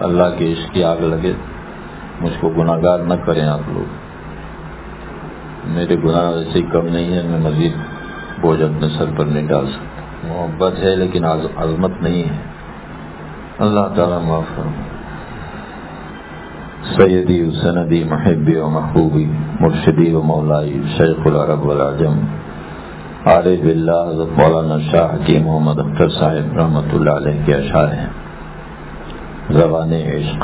اللہ کے عشق کی آگ لگے، مجھ کو گناہگار نہ کریں آپ لوگ، میرے گناہ ویسے ہی کم نہیں ہے، میں مزید بوجھ اپنے سر پر نہیں ڈال سکتا، محبت ہے لیکن عظمت نہیں ہے، اللہ تعالیٰ معاف فرمائے۔ سیدی و سندی محبی و محبوبی مرشدی و مولائی شیخ العرب والعجم عارف باللہ حضرت مولانا شاہ حکیم محمد اختر صاحب رحمۃ اللہ علیہ کے اشعار ہیں، زبان عشق۔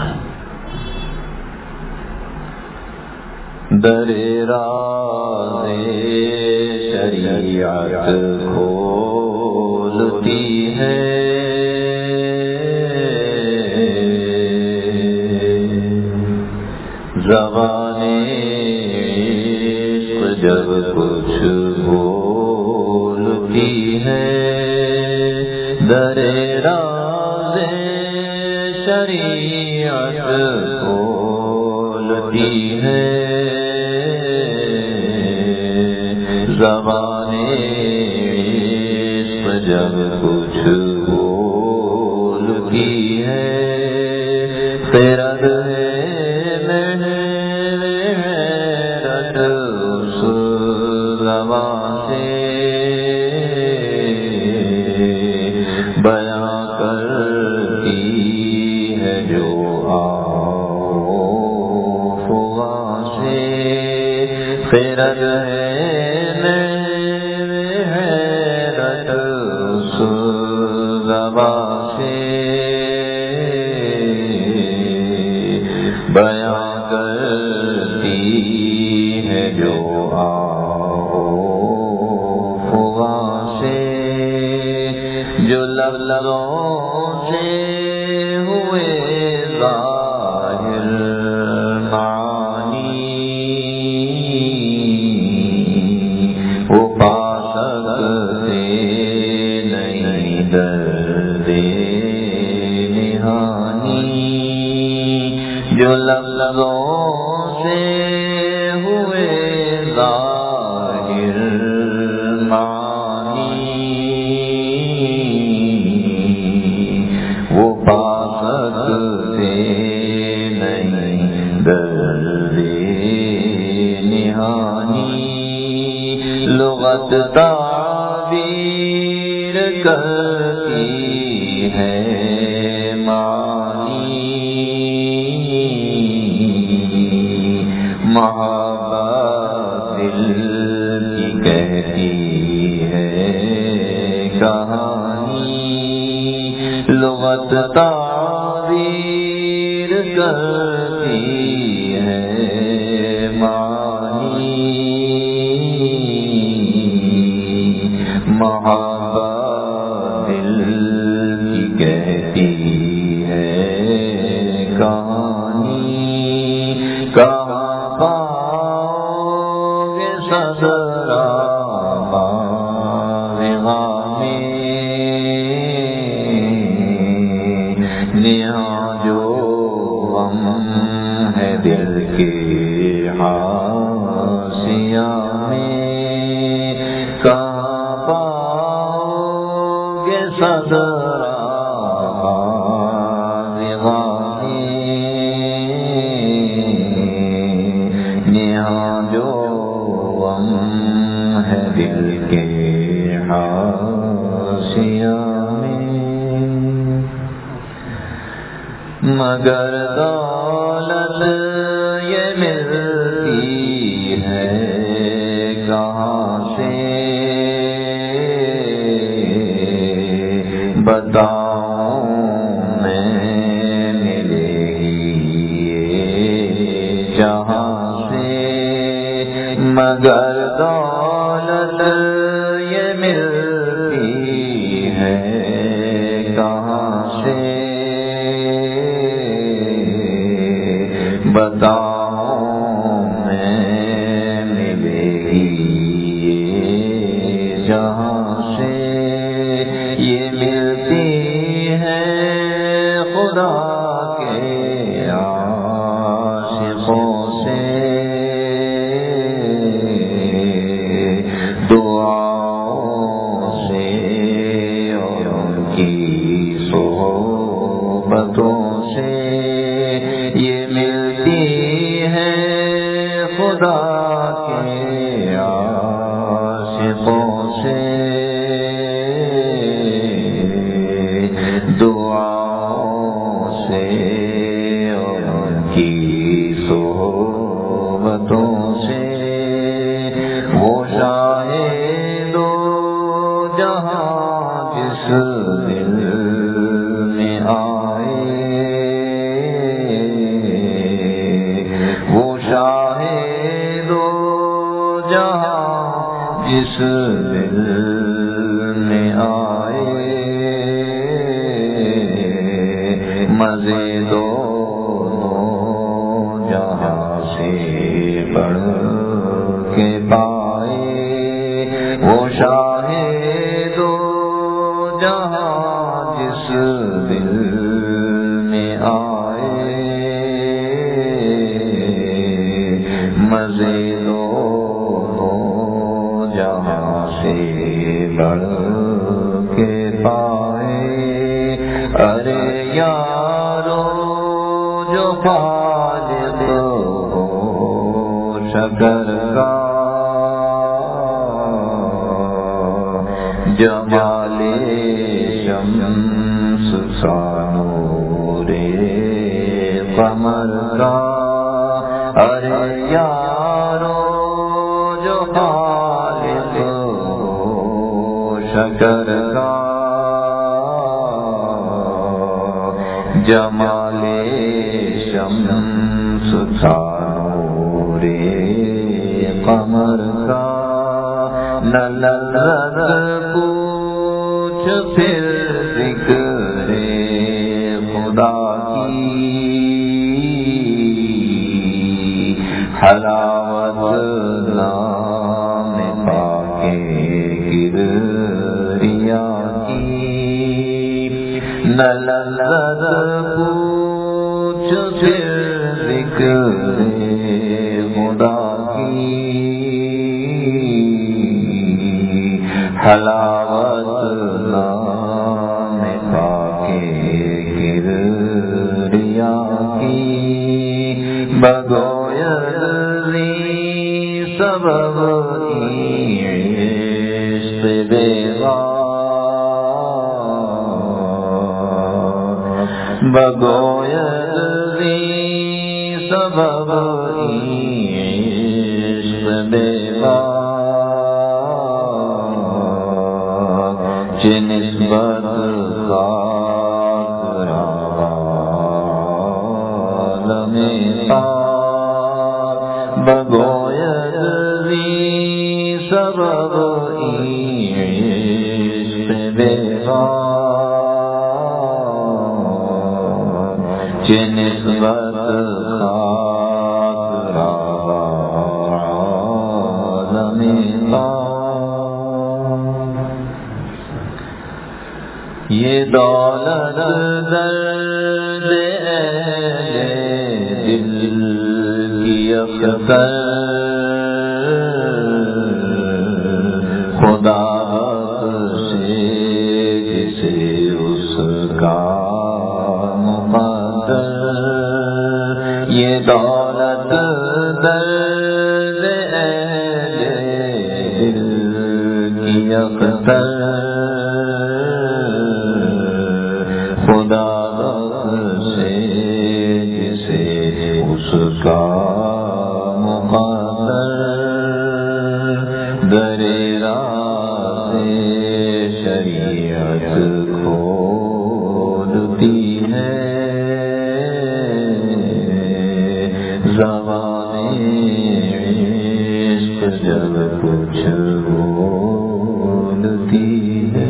در راز شریعت کھولتی ہے زبان عشق جب کچھ بولتی ہے، در راز شریعت کھولتی ہے زبان عشق جب کچھ بولتی ہے، خرد ہے محرت اس زبان سے بیان کرتی ہے جو افواہ سے، خرد ہے محرت اس زبان سے بیان کرتی ہے جو افواہ سے، جو لبوں سے ہوئے ظاہر معانی وہ پا سکتے نہیں درد نہانی، جو لبوں سے ہوئے ظاہر معانی وہ پا سکتے نہیں درد نہانی، لغت تعبیر کرتی ہے محبت دل کی کہتی ہے کہانی، لغت تعبیر کرتی ہے معنی، محبت دل کی کہتی ہے کہانی، کہاں پاؤ گے صدرا میں نہاں جو غم ہے دل کے حاشیہ میں، کہاں پاؤ گے صدرا دل کے حاشیہ میں، مگر دولت یہ ملتی ہے کہاں سے، بتاؤں میں ملے گی جہاں سے، مگر دولت یہ ملتی ہے کہاں سے، بتاؤں میں ملے گی جہاں سے، یہ ملتی ہے خدا کے عاشقوں سے، صحبتوں سے خدا کے عاشقوں سے دعاؤں سے ان کی صحبتوں سے وہ شاہد دو جہاں جس دل میں آئے وہ شاہد دو جہاں جس دل میں آئے مزے دونوں جہاں سے بڑھ کے پائے وہ شاہد دو جہاں جس دل میں آئے مزے دونوں جہاں سے بڑھ کے پائے ارے یارو جو خالق ہو شکر کا جمال شمس سا نور قمر کا ارے یارو جو خالق ہو شکر کا جمال شمس سا نور قمر کا نہ لذت پوچھ پھر ذکر خدا کی حلاوت نام پاکے کبریا کی نہ لذت پوچھ پھر ذکر خدا کی حلاوت نام پاکے کبریا کی بگویری سبب عشق بیغار بگویری سبب عشق بیغار نسبت عالم پاک بگویری سبب عشق بیغار نسبت عالم پاک یہ دولت درد دل کی اختر خدا سے جسے اس کا مقدر یہ دولت درد دل کی اختر خدا سے جسے اس کا مقدر درے راہ شریعت کھولتی ہے زبان عشق جب کچھ بولتی ہے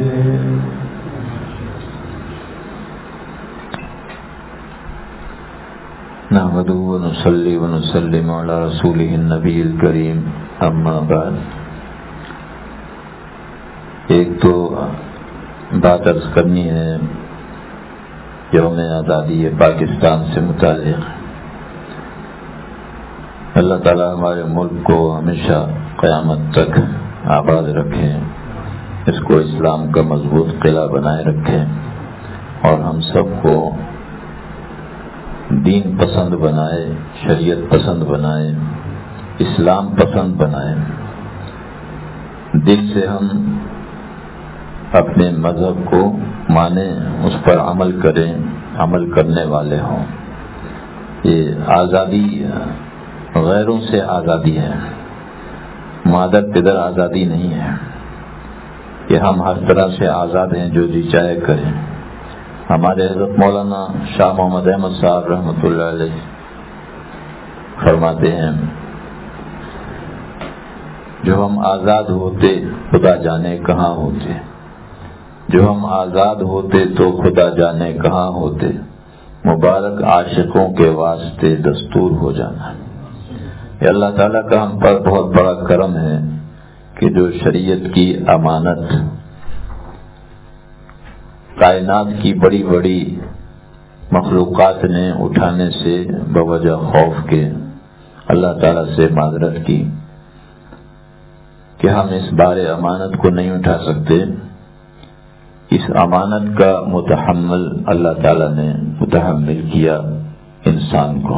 نحمدہ ونصلی ونسلم علی رسولہ النبی الکریم اما بعد ایک تو بات عرض کرنی ہے یوم آزادی پاکستان سے متعلق اللہ تعالی ہمارے ملک کو ہمیشہ قیامت تک آباد رکھے اس کو اسلام کا مضبوط قلعہ بنائے رکھے اور ہم سب کو دین پسند بنائے شریعت پسند بنائے اسلام پسند بنائیں، دل سے ہم اپنے مذہب کو مانیں، اس پر عمل کریں، عمل کرنے والے ہوں۔ یہ آزادی غیروں سے آزادی ہے، مادر پدر آزادی نہیں ہے کہ ہم ہر طرح سے آزاد ہیں، جو جی چاہے کریں۔ ہمارے حضرت مولانا شاہ محمد احمد صاحب رحمۃ اللہ علیہ فرماتے ہیں، جو ہم آزاد ہوتے خدا جانے کہاں ہوتے، جو ہم آزاد ہوتے تو خدا جانے کہاں ہوتے، مبارک عاشقوں کے واسطے دستور ہو جانا۔ یہ اللہ تعالیٰ کا ہم پر بہت بڑا کرم ہے کہ جو شریعت کی امانت کائنات کی بڑی بڑی مخلوقات نے اٹھانے سے بوجہ خوف کے اللہ تعالیٰ سے معذرت کی کہ ہم اس بار امانت کو نہیں اٹھا سکتے۔ اس امانت کا متحمل اللہ تعالیٰ نے متحمل کیا انسان کو،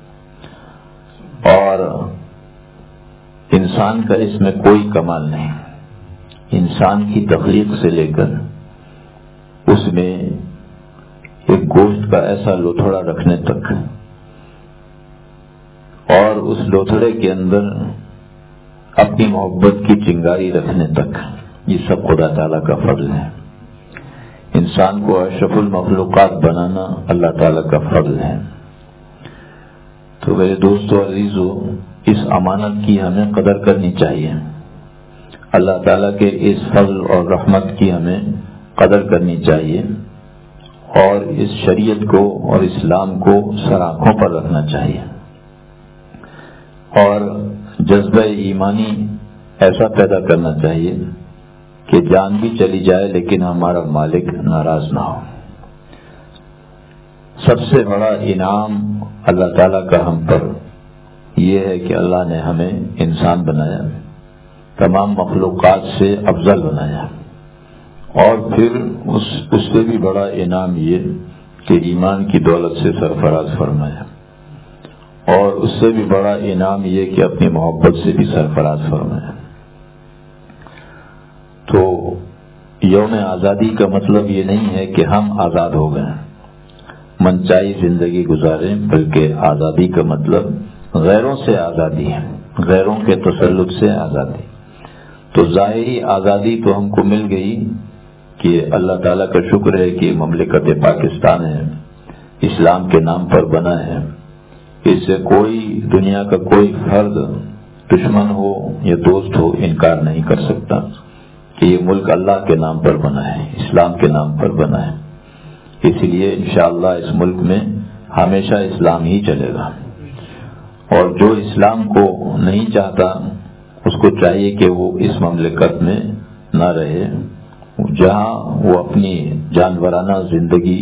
اور انسان کا اس میں کوئی کمال نہیں۔ انسان کی تخلیق سے لے کر اس میں ایک گوشت کا ایسا لوتھڑا رکھنے تک، اور اس لوتھڑے کے اندر اپنی محبت کی چنگاری رکھنے تک، یہ سب خدا تعالیٰ کا فضل ہے۔ انسان کو اشرف المخلوقات بنانا اللہ تعالیٰ کا فضل ہے۔ تو میرے دوستو عزیزو، اس امانت کی ہمیں قدر کرنی چاہیے، اللہ تعالیٰ کے اس فضل اور رحمت کی ہمیں قدر کرنی چاہیے، اور اس شریعت کو اور اسلام کو سر آنکھوں پر رکھنا چاہیے، اور جذبہ ایمانی ایسا پیدا کرنا چاہیے کہ جان بھی چلی جائے لیکن ہمارا مالک ناراض نہ ہو۔ سب سے بڑا انعام اللہ تعالیٰ کا ہم پر یہ ہے کہ اللہ نے ہمیں انسان بنایا، تمام مخلوقات سے افضل بنایا، اور پھر اس سے بھی بڑا انعام یہ کہ ایمان کی دولت سے سرفراز فرمایا، اور اس سے بھی بڑا انعام یہ کہ اپنی محبت سے بھی سرفراز فرمایا۔ تو یوم آزادی کا مطلب یہ نہیں ہے کہ ہم آزاد ہو گئے، منچائی زندگی گزاریں، بلکہ آزادی کا مطلب غیروں سے آزادی ہے، غیروں کے تسلط سے آزادی۔ تو ظاہری آزادی تو ہم کو مل گئی کہ اللہ تعالیٰ کا شکر ہے کہ مملکت پاکستان ہے، اسلام کے نام پر بنا ہے، اس سے کوئی دنیا کا کوئی فرد دشمن ہو یا دوست ہو انکار نہیں کر سکتا کہ یہ ملک اللہ کے نام پر بنا ہے، اسلام کے نام پر بنا ہے۔ اس لیے انشاءاللہ اس ملک میں ہمیشہ اسلام ہی چلے گا، اور جو اسلام کو نہیں چاہتا اس کو چاہیے کہ وہ اس مملکت میں نہ رہے، جہاں وہ اپنی جانورانہ زندگی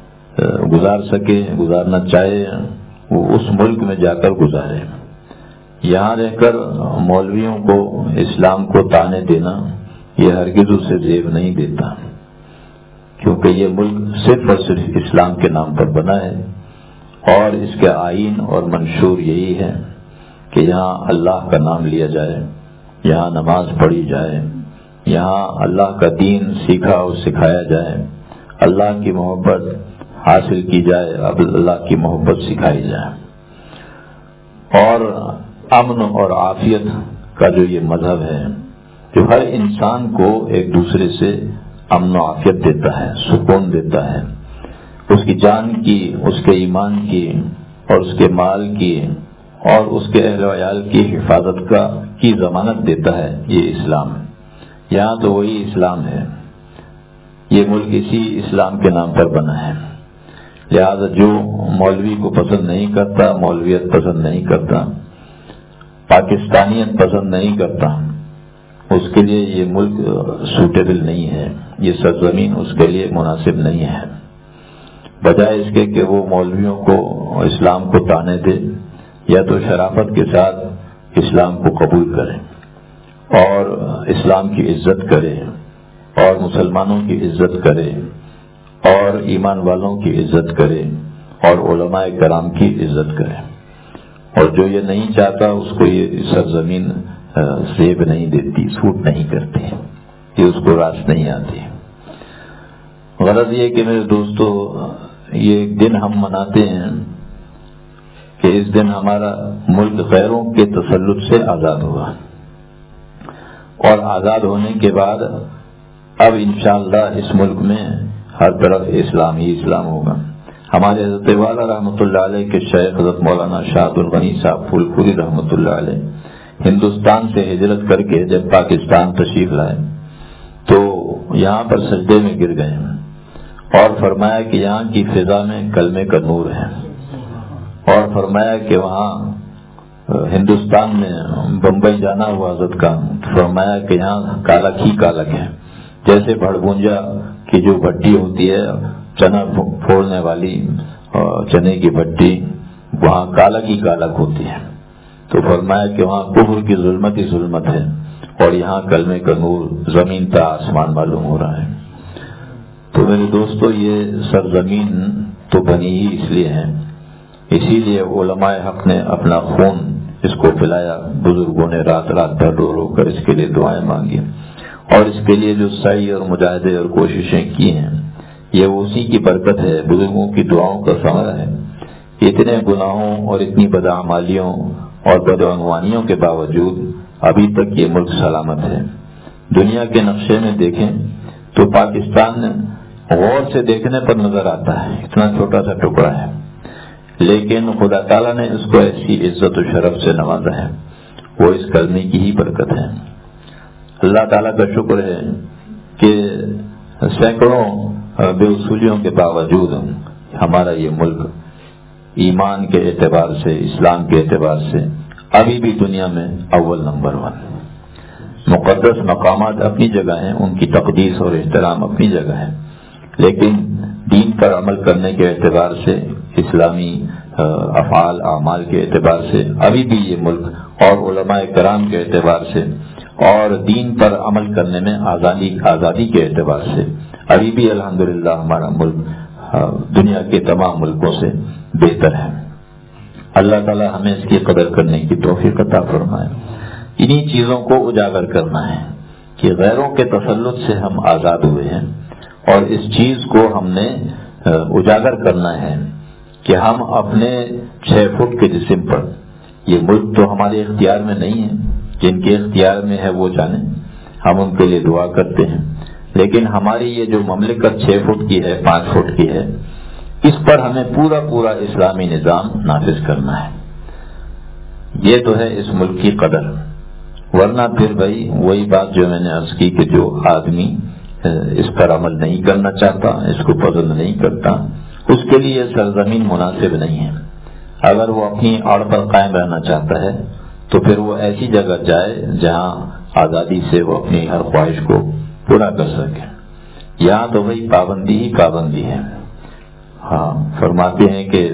گزارنا چاہے وہ اس ملک میں جا کر گزارے۔ یہاں رہ کر مولویوں کو اسلام کو طعنے دینا یہ ہرگز اسے زیب نہیں دیتا، کیونکہ یہ ملک صرف اور صرف اسلام کے نام پر بنا ہے، اور اس کے آئین اور منشور یہی ہے کہ یہاں اللہ کا نام لیا جائے، یہاں نماز پڑھی جائے، یہاں اللہ کا دین سیکھا اور سکھایا جائے، اللہ کی محبت حاصل کی جائے، اب اللہ کی محبت سکھائی جائے، اور امن اور عافیت کا جو یہ مذہب ہے جو ہر انسان کو ایک دوسرے سے امن و عافیت دیتا ہے، سکون دیتا ہے، اس کی جان کی، اس کے ایمان کی، اور اس کے مال کی، اور اس کے اہل و عیال کی حفاظت کی ضمانت دیتا ہے، یہ اسلام ہے۔ یہاں تو وہی اسلام ہے، یہ ملک اسی اسلام کے نام پر بنا ہے۔ لہذا جو مولوی کو پسند نہیں کرتا، مولویت پسند نہیں کرتا، پاکستانیت پسند نہیں کرتا، اس کے لیے یہ ملک سوٹیبل نہیں ہے، یہ سرزمین اس کے لیے مناسب نہیں ہے۔ بجائے اس کے کہ وہ مولویوں کو اسلام کو طعنے دے، یا تو شرافت کے ساتھ اسلام کو قبول کرے اور اسلام کی عزت کرے اور مسلمانوں کی عزت کرے اور ایمان والوں کی عزت کرے اور علماء کرام کی عزت کرے، اور جو یہ نہیں چاہتا اس کو یہ سرزمین زیب نہیں دیتی، سوٹ نہیں کرتی، یہ اس کو راس نہیں آتی۔ غرض یہ کہ میرے دوستو، یہ ایک دن ہم مناتے ہیں کہ اس دن ہمارا ملک غیروں کے تسلط سے آزاد ہوا، اور آزاد ہونے کے بعد اب انشاءاللہ اس ملک میں ہر طرف اسلام ہی اسلام ہوگا۔ ہمارے حضرت والا رحمۃ اللہ علیہ کے شیخ حضرت مولانا شاہد الغنی صاحب پھول پوری رحمۃ اللہ علیہ ہندوستان سے ہجرت کر کے جب پاکستان تشریف لائے تو یہاں پر سجدے میں گر گئے اور فرمایا کہ یہاں کی فضا میں کلمے کا نور ہے، اور فرمایا کہ وہاں ہندوستان میں بمبئی جانا ہوا حضرت کا، فرمایا کہ یہاں کالک ہی کالک ہے، جیسے بھڑبونجا کی جو بھٹی ہوتی ہے چنا پھوڑنے والی چنے کی بھٹی، وہاں کالک ہی کالک ہوتی ہے، تو فرمایا کہ وہاں کفر کی ظلمت ہی ظلمت ہے، اور یہاں کلمے کا نور زمین تا آسمان معلوم ہو رہا ہے۔ تو میرے دوستو، یہ سرزمین تو بنی ہی اس لیے ہے، اسی لیے علماء حق نے اپنا خون اس کو پلایا، بزرگوں نے رات رات بھر رو رو کر اس کے لیے دعائیں مانگی، اور اس کے لیے جو سعی اور مجاہدے اور کوششیں کی ہیں یہ اسی کی برکت ہے، بزرگوں کی دعاؤں کا ثمرہ ہے۔ اتنے گناہوں اور اتنی بدعمالیوں اور بدعنوانیوں کے باوجود ابھی تک یہ ملک سلامت ہے۔ دنیا کے نقشے میں دیکھیں تو پاکستان غور سے دیکھنے پر نظر آتا ہے اتنا چھوٹا سا ٹکڑا ہے، لیکن خدا تعالیٰ نے اس کو ایسی عزت و شرف سے نوازا ہے، وہ اس کرنے کی ہی برکت ہے۔ اللہ تعالیٰ کا شکر ہے کہ سینکڑوں بے اصولیوں کے باوجود ہمارا یہ ملک ایمان کے اعتبار سے، اسلام کے اعتبار سے ابھی بھی دنیا میں اول نمبر 1۔ مقدس مقامات اپنی جگہ ہیں، ان کی تقدیس اور احترام اپنی جگہ ہے، لیکن دین پر عمل کرنے کے اعتبار سے، اسلامی افعال اعمال کے اعتبار سے ابھی بھی یہ ملک، اور علماء کرام کے اعتبار سے، اور دین پر عمل کرنے میں آزادی کے اعتبار سے ابھی بھی الحمدللہ ہمارا ملک دنیا کے تمام ملکوں سے بہتر ہے۔ اللہ تعالی ہمیں اس کی قدر کرنے کی توفیق عطا فرمائے۔ انہی چیزوں کو اجاگر کرنا ہے کہ غیروں کے تسلط سے ہم آزاد ہوئے ہیں، اور اس چیز کو ہم نے اجاگر کرنا ہے کہ ہم اپنے 6 فٹ کے جسم پر، یہ ملک تو ہمارے اختیار میں نہیں ہے، جن کے اختیار میں ہے وہ جانیں، ہم ان کے لیے دعا کرتے ہیں، لیکن ہماری یہ جو مملکت 6 فٹ کی ہے، 5 فٹ کی ہے، اس پر ہمیں پورا اسلامی نظام نافذ کرنا ہے۔ یہ تو ہے اس ملک کی قدر، ورنہ پھر بھائی وہی بات جو میں نے عرض کی کہ جو آدمی اس پر عمل نہیں کرنا چاہتا، اس کو پسند نہیں کرتا، اس کے لیے سرزمین مناسب نہیں ہے۔ اگر وہ اپنی آڑ پر قائم رہنا چاہتا ہے تو پھر وہ ایسی جگہ جائے جہاں آزادی سے وہ اپنی ہر خواہش کو پورا کر سکے۔ یہاں تو بھائی پابندی ہی پابندی ہے۔ ہاں، فرماتے ہیں کہ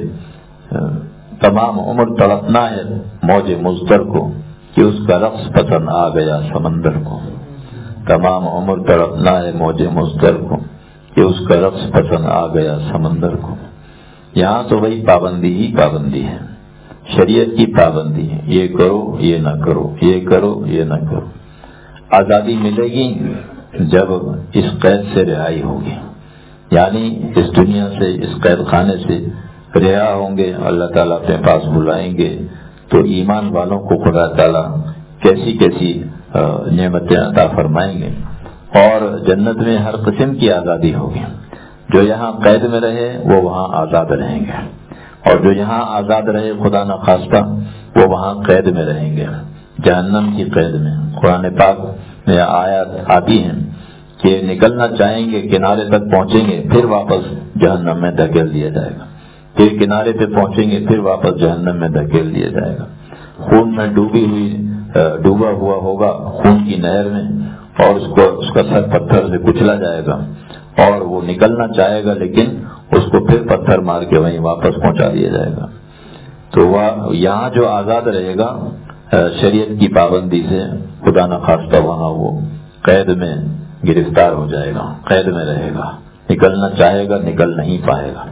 تمام عمر تڑپنا ہے موج مضطر کو کہ اس کا رقص پسند آ گیا سمندر کو۔ تمام عمر تڑپنا ہے موج مضطر کو کہ اس کا رقص پسند آ گیا سمندر کو۔ یہاں تو بھائی پابندی ہی پابندی ہے، شریعت کی پابندی ہے، یہ کرو یہ نہ کرو، یہ کرو یہ نہ کرو۔ آزادی ملے گی جب اس قید سے رہائی ہوگی، یعنی اس دنیا سے، اس قید خانے سے رہا ہوں گے، اللہ تعالیٰ اپنے پاس بلائیں گے تو ایمان والوں کو خدا تعالیٰ کیسی کیسی نعمتیں عطا فرمائیں گے، اور جنت میں ہر قسم کی آزادی ہوگی۔ جو یہاں قید میں رہے وہ وہاں آزاد رہیں گے، اور جو یہاں آزاد رہے خدا نخواستہ وہ وہاں قید میں رہیں گے، جہنم کی قید میں۔ قرآن پاک میں آیات آتی ہیں کہ نکلنا چاہیں گے، کنارے تک پہنچیں گے، پھر واپس جہنم میں دھکیل دیا جائے گا، پھر کنارے پہ پہنچیں گے، پھر واپس جہنم میں دھکیل دیا جائے گا۔ خون میں ڈوبا ہوا ہوگا خون کی نہر میں، اور اس کا سر پتھر سے کچلا جائے گا، اور وہ نکلنا چاہے گا لیکن اس کو پھر پتھر مار کے وہیں واپس پہنچا دیا جائے گا۔ تو وہ یہاں جو آزاد رہے گا شریعت کی پابندی سے، خدا نخواستہ وہاں وہ قید میں گرفتار ہو جائے گا، قید میں رہے گا، نکلنا چاہے گا نکل نہیں پائے گا۔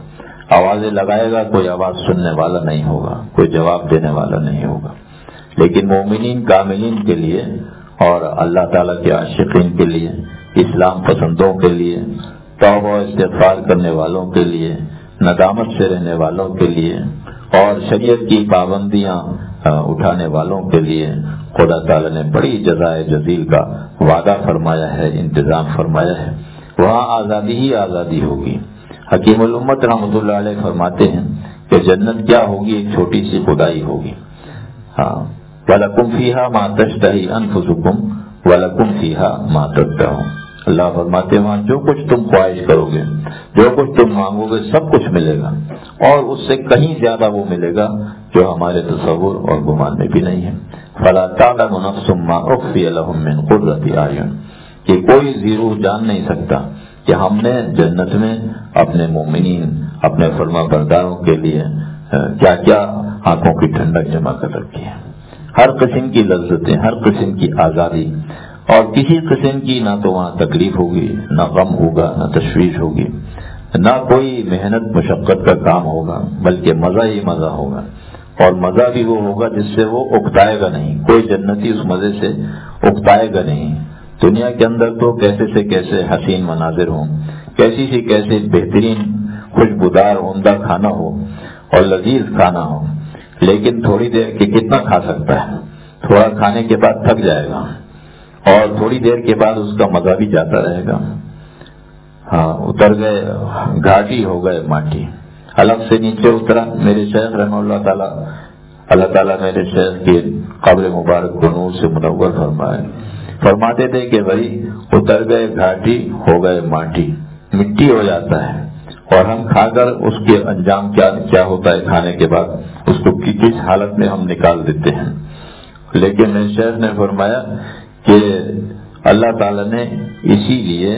آوازیں لگائے گا، کوئی آواز سننے والا نہیں ہوگا، کوئی جواب دینے والا نہیں ہوگا. لیکن مومنین کاملین کے لیے اور اللہ تعالیٰ کے عاشقین کے لیے، اسلام پسندوں کے لیے، توبہ و استغفار کرنے والوں کے لیے، ندامت سے رہنے والوں کے لیے اور شریعت کی پابندیاں اٹھانے والوں کے لیے خدا تعالیٰ نے بڑی جزائے جزیل کا وعدہ فرمایا ہے، انتظام فرمایا ہے. وہاں آزادی ہی آزادی ہوگی. حکیم الامت رحمۃ اللہ علیہ فرماتے ہیں کہ جنت کیا ہوگی؟ ایک چھوٹی سی خدائی ہوگی. ہاں، وَلَكُمْ فِيهَا مَا تَشْتَهِي أَنفُسُكُمْ وَلَكُمْ فِيهَا مَا تَدَّعُونَ. اللہ فرماتے ہیں وہاں جو کچھ تم خواہش کرو گے، جو کچھ تم مانگو گے، سب کچھ ملے گا، اور اس سے کہیں زیادہ وہ ملے گا جو ہمارے تصور اور گمان میں بھی نہیں ہے. فَلَا تَعْلَمُ نَفْسٌ مَّا أُخْفِيَ لَهُم مِّن قُرَّةِ أَعْيُنٍ. کہ کوئی ذی-روح جان نہیں سکتا کہ ہم نے جنت میں اپنے مومنین، اپنے فرما برداروں کے لیے کیا کیا آنکھوں کی ٹھنڈک جمع کر رکھی ہے. ہر قسم کی لذتیں، ہر قسم کی آزادی، اور کسی قسم کی نہ تو وہاں تکلیف ہوگی، نہ غم ہوگا، نہ تشویش ہوگی، نہ کوئی محنت مشقت کا کام ہوگا، بلکہ مزہ ہی مزہ ہوگا. اور مزہ بھی وہ ہوگا جس سے وہ اکتائے گا نہیں. کوئی جنتی اس مزے سے اکتائے گا نہیں. دنیا کے اندر تو کیسے سے کیسے حسین مناظر ہوں، کیسی سے کیسے بہترین خوشبودار عمدہ کھانا ہو اور لذیذ کھانا ہو، لیکن تھوڑی دیر کے کتنا کھا سکتا ہے؟ تھوڑا کھانے کے بعد تھک جائے گا اور تھوڑی دیر کے بعد اس کا مزہ بھی جاتا رہے گا. ہاں، اتر گئے گھاٹی، ہو گئے ماٹی. حلق سے نیچے اترا. میرے شیخ رحمہ اللہ تعالیٰ میرے شیخ کی قبر مبارک کو نور سے منور فرماتے تھے کہ بھائی اتر گئے گھاٹی، ہو گئے ماٹی. مٹی ہو جاتا ہے اور ہم کھا کر اس کے انجام کیا ہوتا ہے کھانے کے بعد، اس کو کس حالت میں ہم نکال دیتے ہیں. لیکن میرے شیخ نے فرمایا کہ اللہ تعالیٰ نے اسی لیے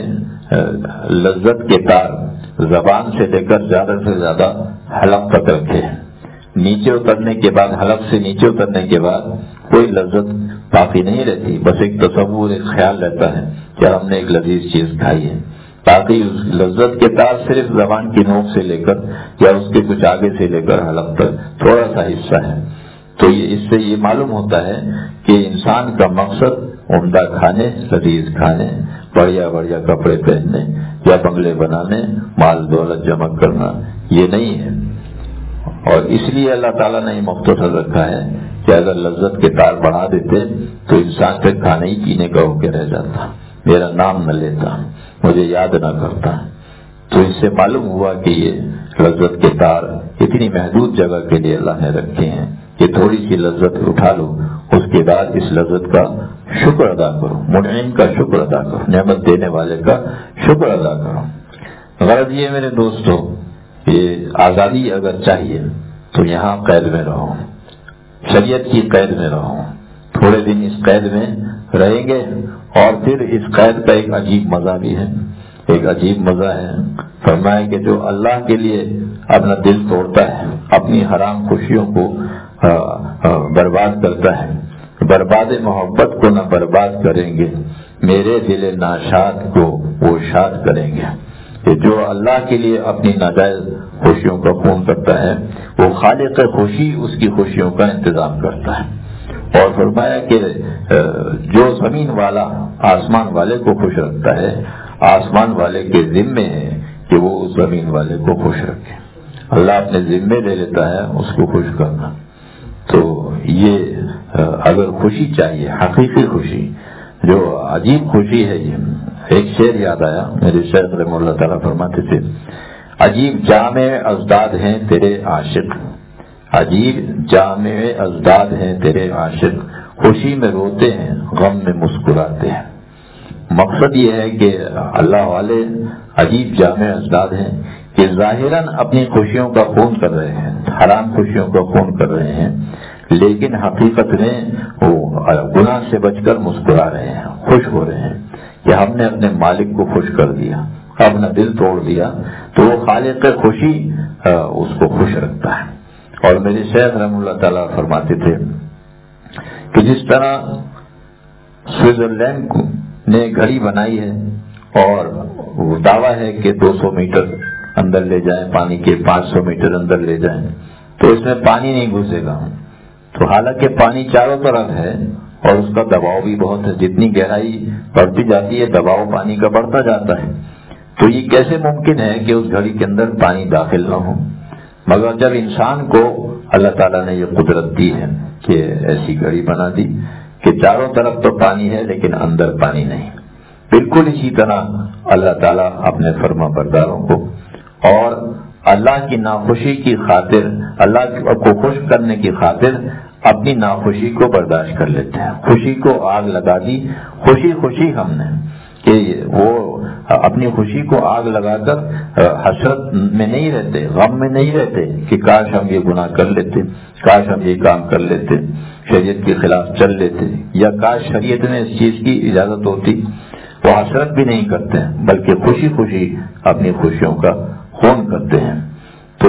لذت کے تار زبان سے لے کر زیادہ سے زیادہ حلق تک رکھے ہیں. نیچے اترنے کے بعد، حلق سے نیچے اترنے کے بعد کوئی لذت باقی نہیں رہتی، بس ایک تصور، ایک خیال رہتا ہے کہ ہم نے ایک لذیذ چیز کھائی ہے. باقی اس لذت کے تار صرف زبان کی نوک سے لے کر یا اس کے کچھ آگے سے لے کر حلق تک تھوڑا سا حصہ ہے. تو اس سے یہ معلوم ہوتا ہے کہ انسان کا مقصد عمدہ کھانے، لذیذ کھانے، بڑھیا بڑھیا کپڑے پہننے یا بنگلے بنانے، مال دولت جمع کرنا یہ نہیں ہے. اور اس لیے اللہ تعالیٰ نے مختصر رکھا ہے کہ اگر لذت کے تار بڑھا دیتے تو انسان پھر کھانے ہی پینے کا ہو کے رہ جاتا، میرا نام نہ لیتا، مجھے یاد نہ کرتا. تو اس سے معلوم ہوا کہ یہ لذت کے تار اتنی محدود جگہ کے لیے اللہ نے رکھے ہیں کہ تھوڑی سی لذت اٹھا لو، اس کے بعد اس لذت کا شکر ادا کرو، منعم کا شکر ادا کرو، نعمت دینے والے کا شکر ادا کرو. غرض یہ میرے دوستو، یہ آزادی اگر چاہیے تو یہاں قید میں رہو، شریعت کی قید میں رہو. تھوڑے دن اس قید میں رہیں گے اور پھر اس قید کا ایک عجیب مزہ بھی ہے، ایک عجیب مزہ ہے. فرمایا کہ جو اللہ کے لیے اپنا دل توڑتا ہے، اپنی حرام خوشیوں کو برباد کرتا ہے، برباد محبت کو نہ برباد کریں گے، میرے دل ناشاد کو وہ شاد کریں گے. کہ جو اللہ کے لیے اپنی ناجائز خوشیوں کا خون کرتا ہے، وہ خالق خوشی اس کی خوشیوں کا انتظام کرتا ہے. اور فرمایا کہ جو زمین والا آسمان والے کو خوش رکھتا ہے، آسمان والے کے ذمے ہے کہ وہ اس زمین والے کو خوش رکھے. اللہ اپنے ذمے لے لیتا ہے اس کو خوش کرنا. تو یہ اگر خوشی چاہیے، حقیقی خوشی، جو عجیب خوشی ہے. یہ ایک شعر یاد آیا، میرے شیخ رحمہ اللہ تعالیٰ فرماتے تھے، عجیب جامع ازداد ہیں تیرے عاشق، عجیب جامع ازداد ہیں تیرے عاشق، خوشی میں روتے ہیں، غم میں مسکراتے ہیں. مقصد یہ ہے کہ اللہ والے عجیب جامع ازداد ہیں کہ ظاہراً اپنی خوشیوں کا خون کر رہے ہیں، حرام خوشیوں کا خون کر رہے ہیں، لیکن حقیقت میں وہ گناہ سے بچ کر مسکرا رہے ہیں، خوش ہو رہے ہیں کہ ہم نے اپنے مالک کو خوش کر دیا، اپنا دل توڑ دیا. تو وہ خالق خوشی اس کو خوش رکھتا ہے. اور میرے شیخ رحمہ اللہ تعالیٰ فرماتے تھے کہ جس طرح سوئٹزرلینڈ نے گھڑی بنائی ہے اور وہ دعویٰ ہے کہ 200 میٹر اندر لے جائیں، پانی کے 500 میٹر اندر لے جائیں تو اس میں پانی نہیں گھسے گا. تو حالانکہ پانی چاروں طرف ہے اور اس کا دباؤ بھی بہت ہے، جتنی گہرائی بڑھتی جاتی ہے دباؤ پانی کا بڑھتا جاتا ہے. تو یہ کیسے ممکن ہے کہ اس گھڑی کے اندر پانی داخل نہ ہو؟ مگر جب انسان کو اللہ تعالیٰ نے یہ قدرت دی ہے کہ ایسی گھڑی بنا دی کہ چاروں طرف تو پانی ہے لیکن اندر پانی نہیں. بالکل اسی طرح اللہ تعالیٰ اپنے فرما برداروں کو اور اللہ کی ناخوشی کی خاطر، اللہ کو خوش کرنے کی خاطر اپنی ناخوشی کو برداشت کر لیتے ہیں. خوشی کو آگ لگا دی، خوشی ہم نے کہ وہ اپنی خوشی کو آگ لگا کر حسرت میں نہیں رہتے، غم میں نہیں رہتے کہ کاش ہم یہ گناہ کر لیتے، کاش ہم یہ کام کر لیتے، شریعت کے خلاف چل لیتے، یا کاش شریعت میں اس چیز کی اجازت ہوتی. وہ حسرت بھی نہیں کرتے ہیں بلکہ خوشی اپنی خوشیوں کا خون کرتے ہیں. تو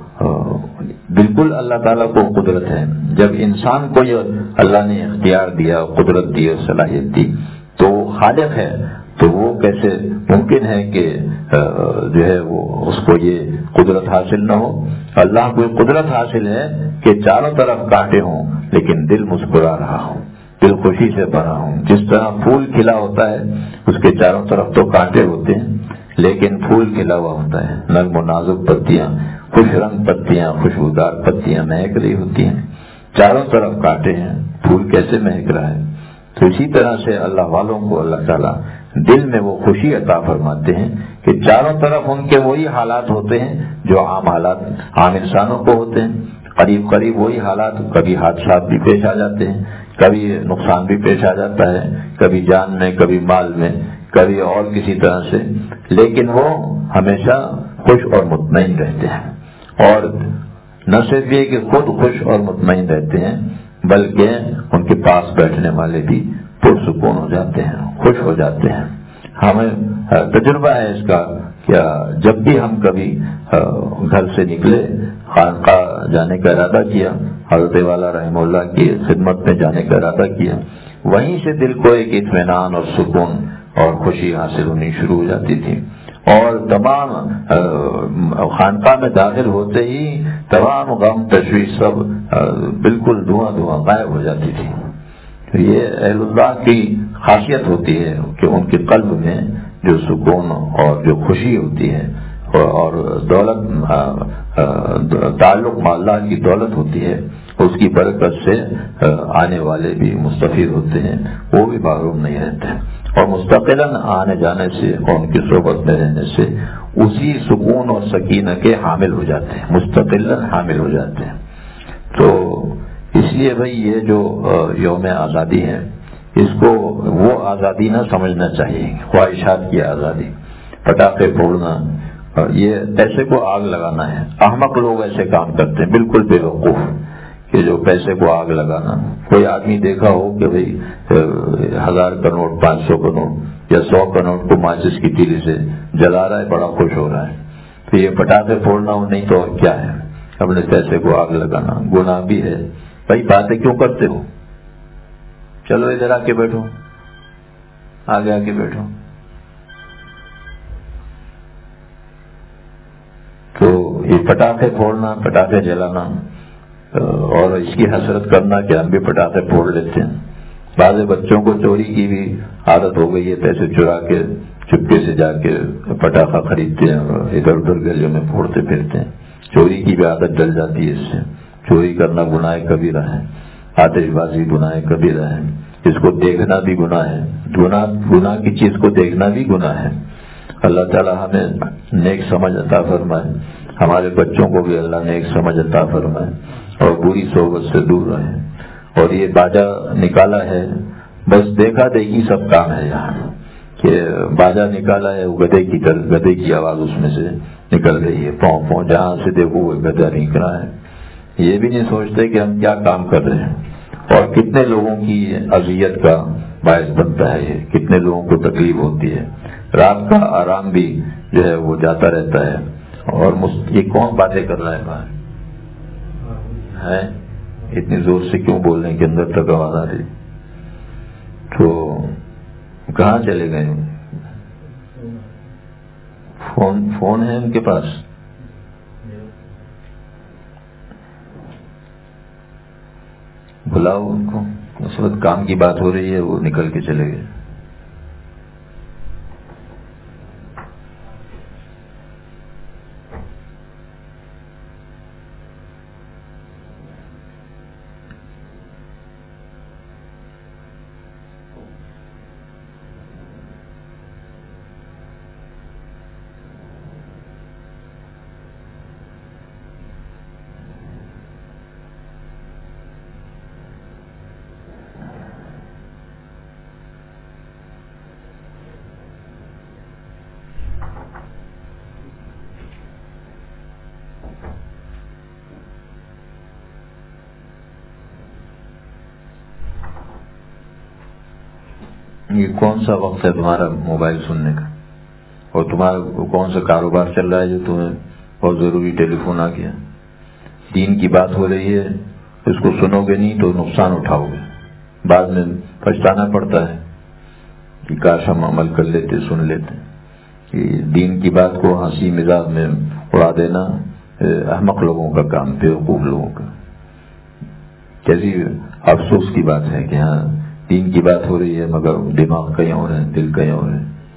بالکل اللہ تعالیٰ کو قدرت ہے. جب انسان کو یہ اللہ نے اختیار دیا، قدرت دی اور صلاحیت دی تو خالق ہے، تو وہ کیسے ممکن ہے کہ جو ہے وہ اس کو یہ قدرت حاصل نہ ہو؟ اللہ کو قدرت حاصل ہے کہ چاروں طرف کانٹے ہوں لیکن دل مسکرا رہا ہوں، دل خوشی سے بھرا ہوں. جس طرح پھول کھلا ہوتا ہے اس کے چاروں طرف تو کانٹے ہوتے ہیں لیکن پھول کھلا ہوا ہوتا ہے، نرم و نازک پتیاں، خوش رنگ پتیاں، خوشبودار پتیاں مہک رہی ہوتی ہیں. چاروں طرف کانٹے ہیں، پھول کیسے مہک رہا ہے؟ تو اسی طرح سے اللہ والوں کو اللہ تعالیٰ دل میں وہ خوشی عطا فرماتے ہیں کہ چاروں طرف ان کے وہی حالات ہوتے ہیں جو عام حالات عام انسانوں کو ہوتے ہیں. قریب وہی حالات، کبھی حادثات بھی پیش آ جاتے ہیں، کبھی نقصان بھی پیش آ جاتا ہے، کبھی جان میں، کبھی مال میں، کبھی اور کسی طرح سے، لیکن وہ ہمیشہ خوش اور مطمئن رہتے ہیں. اور نہ صرف یہ کہ خود خوش اور مطمئن رہتے ہیں بلکہ ان کے پاس بیٹھنے والے بھی پرسکون ہو جاتے ہیں، خوش ہو جاتے ہیں. ہمیں تجربہ ہے اس کا کہ جب بھی ہم کبھی گھر سے نکلے، خانقاہ جانے کا ارادہ کیا، حضرت والا رحمہ اللہ کی خدمت میں جانے کا ارادہ کیا، وہیں سے دل کو ایک اطمینان اور سکون اور خوشی حاصل ہونی شروع ہو جاتی تھی. اور تمام خانقاہ میں داخل ہوتے ہی تمام غم تشویش سب بالکل دھواں غائب ہو جاتی تھی. یہ اہل اللہ کی خاصیت ہوتی ہے کہ ان کے قلب میں جو سکون اور جو خوشی ہوتی ہے اور دولت تعلق مع اللہ کی دولت ہوتی ہے، اس کی برکت سے آنے والے بھی مستفید ہوتے ہیں، وہ بھی محروم نہیں رہتے. اور مستقلاً آنے جانے سے اور ان کی صحبت میں رہنے سے اسی سکون اور سکینہ کے حامل ہو جاتے ہیں، مستقلاً حامل ہو جاتے ہیں. تو اس لیے بھائی یہ جو یوم آزادی ہے اس کو وہ آزادی نہ سمجھنا چاہیے، خواہشات کی آزادی، پٹاخے پھوڑنا، یہ پیسے کو آگ لگانا ہے. احمق لوگ ایسے کام کرتے ہیں، بالکل بے وقوف، کہ جو پیسے کو آگ لگانا. کوئی آدمی دیکھا ہو کہ بھئی 1000 کا نوٹ، 500 کا نوٹ یا 100 کا نوٹ کو ماچس کی تیلی سے جلا رہا ہے، بڑا خوش ہو رہا ہے. تو یہ پٹاخے پھوڑنا نہیں تو کیا ہے؟ اپنے پیسے کو آگ لگانا گناہ بھی ہے. بھائی باتیں کیوں کرتے ہو؟ چلو ادھر آ کے بیٹھو، آگے آ کے بیٹھو. تو یہ پٹاخے پھوڑنا، پٹاخے جلانا اور اس کی حسرت کرنا کہ ہم بھی پٹاخے پھوڑ لیتے ہیں. بعض بچوں کو چوری کی بھی عادت ہو گئی ہے، پیسے چرا کے چپکے سے جا کے پٹاخہ خریدتے ہیں اور ادھر ادھر گلیوں میں پھوڑتے پھرتے ہیں. چوری کی بھی عادت ڈل جاتی ہے اس سے. چوری کرنا گناہ کبیرہ ہے، آتش بازی گناہ کبیرہ ہے، اس کو دیکھنا بھی گناہ ہے. گناہ کی چیز کو دیکھنا بھی گناہ ہے. اللہ تعالی ہمیں نیک سمجھ عطا فرمائے، ہمارے بچوں کو بھی اللہ نیک سمجھ عطا فرمائے اور بری صحبت سے دور رہے. اور یہ باجا نکالا ہے، بس دیکھا دیکھی سب کام ہے یہاں، کہ باجا نکالا ہے، وہ گدھے کی آواز اس میں سے نکل رہی ہے، پاؤں پاؤں، جہاں سے دیکھو وہ گدھا نکل رہا ہے. یہ بھی نہیں سوچتے کہ ہم کیا کام کر رہے ہیں اور کتنے لوگوں کی اذیت کا باعث بنتا ہے، یہ کتنے لوگوں کو تکلیف ہوتی ہے. رات کا آرام بھی جو ہے وہ جاتا رہتا ہے. اور یہ کون باتیں کر رہا ہے باہر ہے؟ اتنی زور سے کیوں بولنے کے اندر تک آواز آ رہی؟ تو کہاں چلے گئے؟ فون ہے ان کے پاس؟ بلاؤ ان کو، اس وقت کام کی بات ہو رہی ہے، وہ نکل کے چلے گئے۔ یہ کون سا وقت ہے تمہارا موبائل سننے کا؟ اور تمہارا کون سا کاروبار چل رہا ہے جو تمہیں بہت ضروری ٹیلی فون آ گیا؟ دین کی بات ہو رہی ہے، اس کو سنو گے نہیں تو نقصان اٹھاؤ گے، بعد میں پچھتانا پڑتا ہے کہ کاش ہم عمل کر لیتے، سن لیتے۔ دین کی بات کو ہنسی مزاح میں اڑا دینا احمق لوگوں کا کام، بیوقوف لوگوں کا۔ کیسی افسوس کی بات ہے کہ ہاں دین کی بات ہو رہی ہے مگر دماغ کہیں اور ہے، دل کہیں اور ہے۔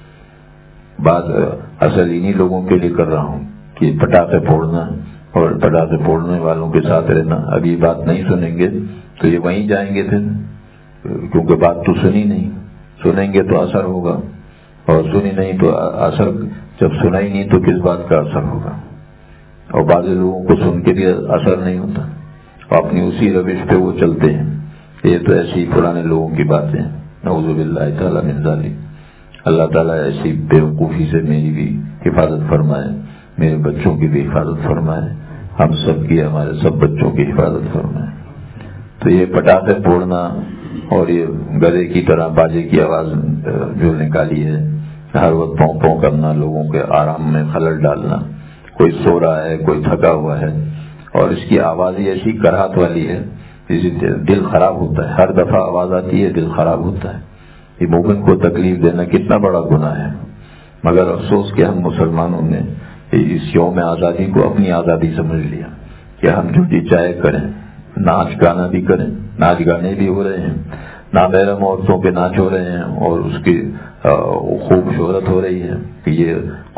بات اصل انہی لوگوں کے لیے کر رہا ہوں کہ پٹاخے پھوڑنا اور پٹاخے پھوڑنے والوں کے ساتھ رہنا۔ اب یہ بات نہیں سنیں گے تو یہ وہیں جائیں گے پھر، کیونکہ بات تو سنی نہیں، سنیں گے تو اثر ہوگا، اور سنی نہیں تو اثر، جب سنا ہی نہیں تو کس بات کا اثر ہوگا؟ اور بعض لوگوں کو سن کے بھی اثر نہیں ہوتا، اپنی اسی روش پہ وہ چلتے ہیں۔ یہ تو ایسی پرانے لوگوں کی باتیں، نعوذ باللہ تعالیٰ من ذالک۔ اللہ تعالیٰ ایسی بیوقوفی سے میری بھی حفاظت فرمائے، میرے بچوں کی بھی حفاظت فرمائے، ہم سب کی، ہمارے سب بچوں کی حفاظت فرمائے۔ تو یہ پٹاخے پھوڑنا اور یہ گدے کی طرح باجے کی آواز جو نکالی ہے، ہر وقت پوں پوں کرنا، لوگوں کے آرام میں خلل ڈالنا، کوئی سو رہا ہے، کوئی تھکا ہوا ہے، اور اس کی آواز ہی ایسی کراہت والی ہے، اسی دل خراب ہوتا ہے۔ ہر دفعہ آواز آتی ہے دل خراب ہوتا ہے۔ یہ مومن کو تکلیف دینا کتنا بڑا گناہ ہے، مگر افسوس کہ ہم مسلمانوں نے اس یوم آزادی کو اپنی آزادی سمجھ لیا کہ ہم جو جی چاہے کریں، ناچ گانا بھی کریں، ناچ گانے بھی ہو رہے ہیں، نامحرم عورتوں کے ناچ ہو رہے ہیں، اور اس کی خوب شہرت ہو رہی ہے کہ یہ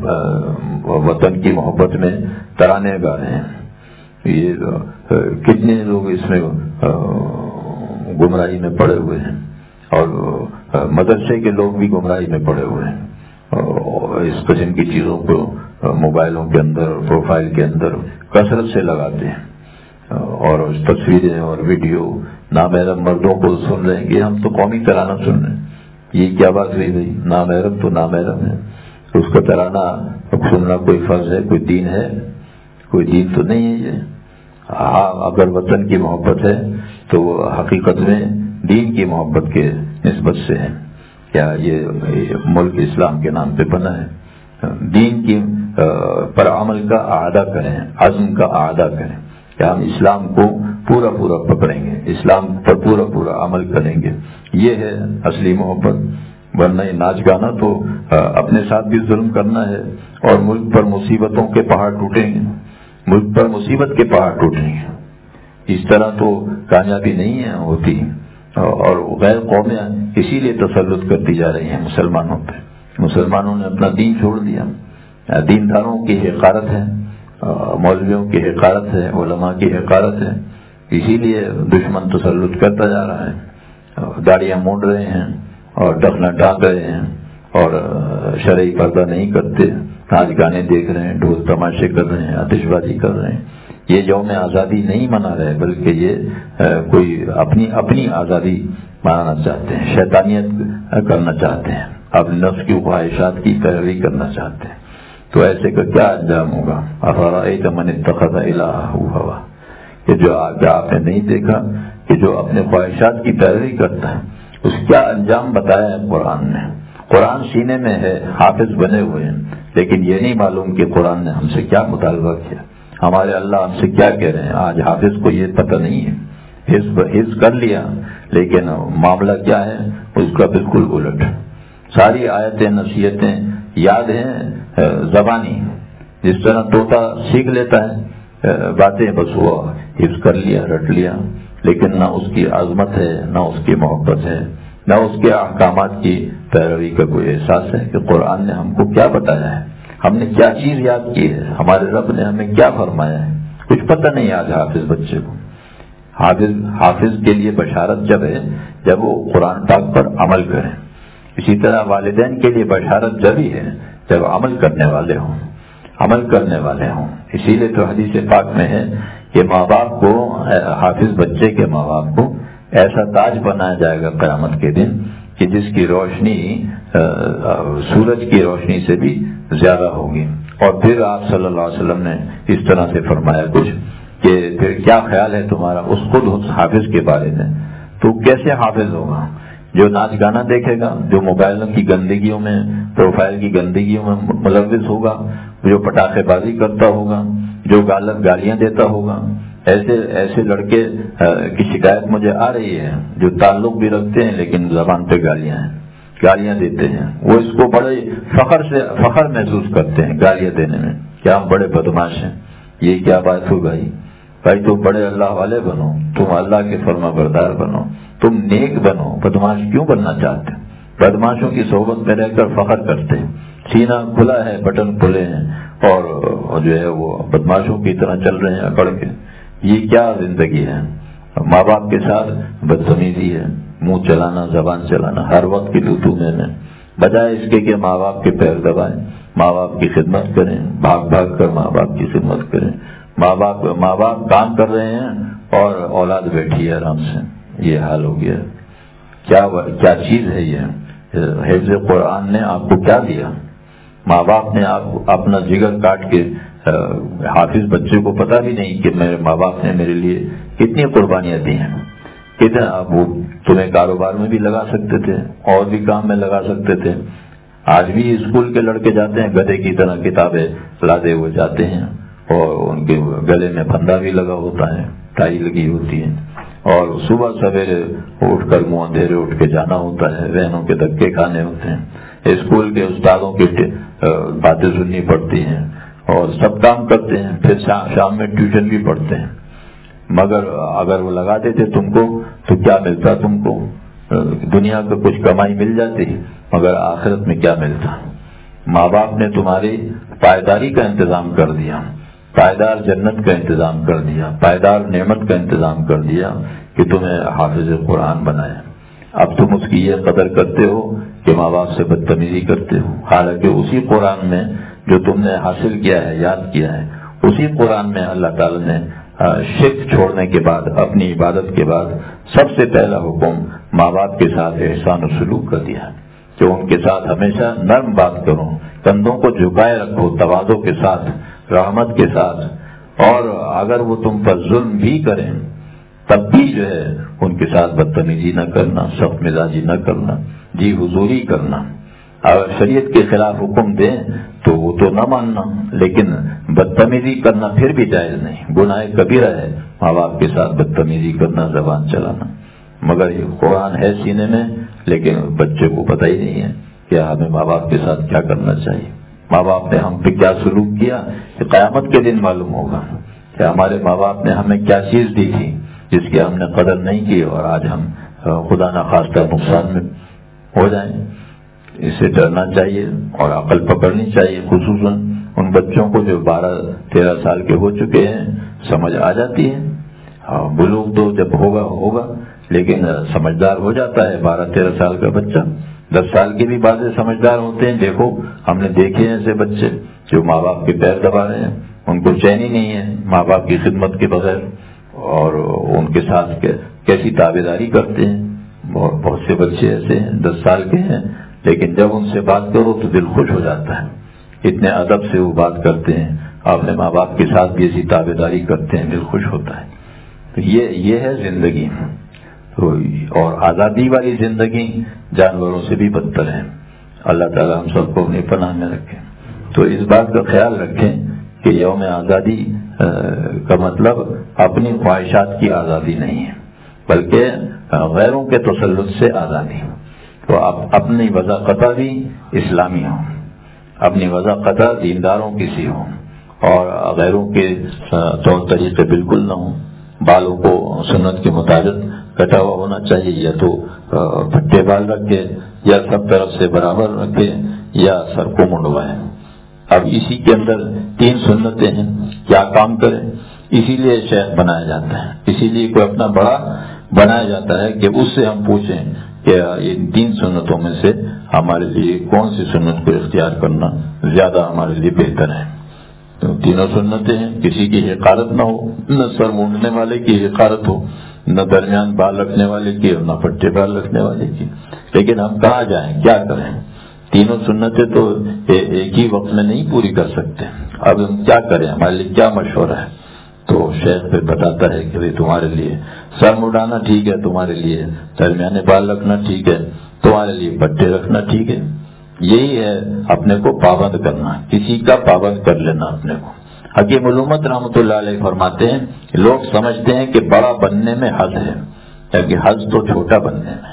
وطن کی محبت میں ترانے گا رہے ہیں۔ یہ کتنے لوگ اس میں گمراہی میں پڑے ہوئے ہیں، اور مدرسے کے لوگ بھی گمراہی میں پڑے ہوئے ہیں، اور اس قسم کی چیزوں کو موبائلوں کے اندر، پروفائل کے اندر کثرت سے لگاتے ہیں، اور تصویریں اور ویڈیو نامحرم مردوں کو سن رہے ہیں کہ ہم تو قومی ترانہ سن رہے ہیں۔ یہ کیا بات ہوئی بھائی؟ نامحرم تو نامحرم ہے، اس کا ترانہ سننا کوئی فرض ہے، کوئی دین ہے؟ کوئی دین تو نہیں ہے یہ۔ ہاں اگر وطن کی محبت ہے تو وہ حقیقت میں دین کی محبت کے نسبت سے ہے۔ کیا یہ ملک اسلام کے نام پہ بنا ہے؟ دین کی پر عمل کا اعادہ کریں، عزم کا اعادہ کریں کہ ہم اسلام کو پورا پورا پکڑیں گے، اسلام پر پورا پورا عمل کریں گے، یہ ہے اصلی محبت۔ ورنہ یہ ناچ گانا تو اپنے ساتھ بھی ظلم کرنا ہے، اور ملک پر مصیبتوں کے پہاڑ ٹوٹیں گے، ملک پر مصیبت کے پہاڑ ٹوٹیں گے۔ اس طرح تو کامیابی نہیں ہے ہوتی، اور غیر قومیں اسی لیے تسلط کرتی جا رہی ہیں مسلمانوں پہ۔ مسلمانوں نے اپنا دین چھوڑ دیا، دینداروں کی حقارت ہے، مولویوں کی حقارت ہے، علماء کی حقارت ہے، اسی لیے دشمن تسلط کرتا جا رہا ہے۔ داڑیاں مونڈ رہے ہیں اور ڈخنا ڈھانک رہے ہیں، اور شرعی پردہ نہیں کرتے، ناچ گانے دیکھ رہے ہیں، ڈھول تماشے کر رہے ہیں، آتش بازی کر رہے ہیں۔ یہ یوم آزادی نہیں منا رہے، بلکہ یہ کوئی اپنی آزادی منانا چاہتے ہیں، شیطانیت کرنا چاہتے ہیں، اپنے نفس کی خواہشات کی پیروی کرنا چاہتے ہیں۔ تو ایسے کا کیا انجام ہوگا؟ افرأیت من اتخذ الہہ ہوا، کہ جو آپ نے نہیں دیکھا کہ جو اپنے خواہشات کی پیروی کرتا ہے، اس کیا انجام بتایا ہے قرآن نے۔ قرآن سینے میں ہے، حافظ بنے ہوئے ہیں، لیکن یہ نہیں معلوم کہ قرآن نے ہم سے کیا مطالبہ کیا، ہمارے اللہ ہم سے کیا کہہ رہے ہیں۔ آج حافظ کو یہ پتہ نہیں ہے، حفظ کر لیا، لیکن معاملہ کیا ہے اس کا بالکل الٹ۔ ساری آیتیں نصیحتیں یاد ہیں، زبانی، جس طرح طوطا سیکھ لیتا ہے باتیں، بس وہ حفظ کر لیا، رٹ لیا، لیکن نہ اس کی عظمت ہے، نہ اس کی محبت ہے، نہ اس کے احکامات کی پیروی کا کوئی احساس ہے کہ قرآن نے ہم کو کیا بتایا ہے، ہم نے کیا چیز یاد کی ہے، ہمارے رب نے ہمیں کیا فرمایا ہے، کچھ پتہ نہیں آج حافظ بچے کو۔ حافظ کے لیے بشارت جب ہے جب وہ قرآن پاک پر عمل کریں، اسی طرح والدین کے لیے بشارت جب ہی ہے جب عمل کرنے والے ہوں۔ اسی لیے تو حدیث پاک میں ہے کہ ماں باپ کو، حافظ بچے کے ماں باپ کو ایسا تاج بنایا جائے گا قیامت کے دن کہ جس کی روشنی سورج کی روشنی سے بھی زیادہ ہوگی۔ اور پھر آپ صلی اللہ علیہ وسلم نے اس طرح سے فرمایا کچھ کہ پھر کیا خیال ہے تمہارا اس حافظ کے بارے میں، تو کیسے حافظ ہوگا؟ جو ناچ گانا دیکھے گا، جو موبائلوں کی گندگیوں میں، پروفائل کی گندگیوں میں ملوث ہوگا، جو پٹاخے بازی کرتا ہوگا، جو غلط گالیاں دیتا ہوگا، ایسے لڑکے کی شکایت مجھے آ رہی ہے جو تعلق بھی رکھتے ہیں لیکن زبان پہ گالیاں دیتے ہیں، وہ اس کو بڑے فخر محسوس کرتے ہیں گالیاں دینے میں، کیا ہم بڑے بدماش ہیں۔ یہ کیا بات ہو بھائی تم بڑے اللہ والے بنو، تم اللہ کے فرما بردار بنو، تم نیک بنو، بدماش کیوں بننا چاہتے؟ بدماشوں کی صحبت میں رہ کر فخر کرتے ہیں، سینہ کھلا ہے، بٹن کھلے ہیں، اور جو ہے وہ بدماشوں کی طرح چل رہے ہیں اکڑ کے۔ یہ کیا زندگی ہے؟ ماں باپ کے ساتھ بدتمیزی ہے، منہ چلانا، زبان چلانا، ہر وقت کی تو میں بجائے اس کے کہ ماں باپ کے پیر دبائیں، ماں باپ کی خدمت کریں، بھاگ کر ماں باپ کی خدمت کریں۔ ماں باپ کام کر رہے ہیں اور اولاد بیٹھی ہے آرام سے، یہ حال ہو گیا۔ کیا چیز ہے یہ؟ حفظ قرآن نے آپ کو کیا دیا؟ ماں باپ نے اپنا جگر کاٹ کے، حافظ بچے کو پتہ بھی نہیں کہ میرے ماں باپ نے میرے لیے کتنی قربانیاں دی ہیں، کتنا وہ تمہیں کاروبار میں بھی لگا سکتے تھے، اور بھی کام میں لگا سکتے تھے۔ آج بھی اسکول کے لڑکے جاتے ہیں گدھے کی طرح کتابیں لادے ہوئے جاتے ہیں، اور ان کے گلے میں پھندا بھی لگا ہوتا ہے، ٹائی لگی ہوتی ہے، اور صبح سویرے اٹھ کر منہ اندھیرے اٹھ کے جانا ہوتا ہے، ذہنوں کے دھکے کھانے ہوتے ہیں، اسکول کے استادوں کی باتیں سننی پڑتی ہیں، اور سب کام کرتے ہیں، پھر شام میں ٹیوشن بھی پڑھتے ہیں۔ مگر اگر وہ لگا دیتے تم کو تو کیا ملتا؟ تم کو دنیا کا کچھ کمائی مل جاتی، مگر آخرت میں کیا ملتا؟ ماں باپ نے تمہاری پائیداری کا انتظام کر دیا، پائیدار جنت کا انتظام کر دیا، پائیدار نعمت کا انتظام کر دیا کہ تمہیں حافظ قرآن بنائے۔ اب تم اس کی یہ قدر کرتے ہو کہ ماں باپ سے بدتمیزی کرتے ہو، حالانکہ اسی قرآن میں جو تم نے حاصل کیا ہے، یاد کیا ہے، اسی قرآن میں اللہ تعالی نے شرک چھوڑنے کے بعد، اپنی عبادت کے بعد، سب سے پہلا حکم ماں باپ کے ساتھ احسان و سلوک کر دیا کہ ان کے ساتھ ہمیشہ نرم بات کرو، کندھوں کو جھکائے رکھو، تواضع کے ساتھ، رحمت کے ساتھ، اور اگر وہ تم پر ظلم بھی کریں تب بھی جو ہے ان کے ساتھ بدتمیزی نہ کرنا، سخت مزاجی نہ کرنا، جی حضوری کرنا۔ اگر شریعت کے خلاف حکم دیں تو وہ تو نہ ماننا، لیکن بدتمیزی کرنا پھر بھی جائز نہیں، گناہ کبیرہ ہے ماں باپ کے ساتھ بدتمیزی کرنا، زبان چلانا۔ مگر یہ قرآن ہے سینے میں، لیکن بچے کو پتہ ہی نہیں ہے کہ ہمیں ماں باپ کے ساتھ کیا کرنا چاہیے، ماں باپ نے ہم پہ کیا سلوک کیا، کہ قیامت کے دن معلوم ہوگا کہ ہمارے ماں باپ نے ہمیں کیا چیز دی تھی جس کی ہم نے قدر نہیں کی، اور آج ہم خدا نخواستہ نقصان میں ہو جائیں۔ اس سے ڈرنا چاہیے اور عقل پکڑنی چاہیے، خصوصاً ان بچوں کو جو 12-13 سال کے ہو چکے ہیں، سمجھ آ جاتی ہے۔ بلوغ تو جب ہوگا لیکن سمجھدار ہو جاتا ہے 12-13 سال کا بچہ۔ 10 سال کے بھی بعض سمجھدار ہوتے ہیں، دیکھو ہم نے دیکھے ہیں ایسے بچے جو ماں باپ کے پیر دبا رہے ہیں، ان کو چین ہی نہیں ہے ماں باپ کی خدمت کے بغیر، اور ان کے ساتھ کیسی تابعداری کرتے ہیں۔ بہت سے بچے ایسے ہیں 10 سال کے ہیں، لیکن جب ان سے بات کرو تو دل خوش ہو جاتا ہے، اتنے ادب سے وہ بات کرتے ہیں، اپنے ماں باپ کے ساتھ بھی ایسی تابعداری کرتے ہیں، دل خوش ہوتا ہے۔ تو یہ ہے زندگی، اور آزادی والی زندگی جانوروں سے بھی بدتر ہے۔ اللہ تعالی ہم سب کو اپنی پناہ میں رکھے۔ تو اس بات کا خیال رکھیں کہ یوم آزادی کا مطلب اپنی خواہشات کی آزادی نہیں ہے، بلکہ غیروں کے تسلط سے آزادی، تو اپنی وضاقتہ بھی اسلامی ہو، اپنی وضع قطع دینداروں کی سی ہوں اور غیروں کے طور طریقے بالکل نہ ہوں. بالوں کو سنت کے مطابق کٹا ہوا ہونا چاہیے, یا تو پھٹے بال رکھے یا سب طرف سے برابر رکھے یا سر کو منڈوائے. اب اسی کے اندر 3 سنتیں ہیں, کیا کام کریں؟ اسی لیے شیخ بنایا جاتا ہے, اسی لیے کوئی اپنا بڑا بنایا جاتا ہے کہ اس سے ہم پوچھیں کہ ان 3 سنتوں میں سے ہمارے لیے کون سی سنت کو اختیار کرنا زیادہ ہمارے لیے بہتر ہے. تو تینوں سنتیں ہیں, کسی کی حقارت نہ ہو, نہ سر مونڈنے والے کی حقارت ہو, نہ درمیان بال رکھنے والے کی اور نہ پٹے بال رکھنے والے کی. لیکن ہم کہاں جائیں, کیا کریں؟ تینوں سنتیں تو ایک ہی وقت میں نہیں پوری کر سکتے. اب ہم کیا کریں, ہمارے لیے کیا مشورہ ہے؟ تو شیخ پھر بتاتا ہے کہ تمہارے لیے سر مڈانا ٹھیک ہے, تمہارے لیے درمیانے بال رکھنا ٹھیک ہے, تمہارے لیے پٹے رکھنا ٹھیک ہے. یہی ہے اپنے کو پابند کرنا, کسی کا پابند کر لینا اپنے کو. حکیم علومت رحمۃ اللہ علیہ فرماتے ہیں لوگ سمجھتے ہیں کہ بڑا بننے میں حد ہے, کیونکہ حد تو چھوٹا بننے میں,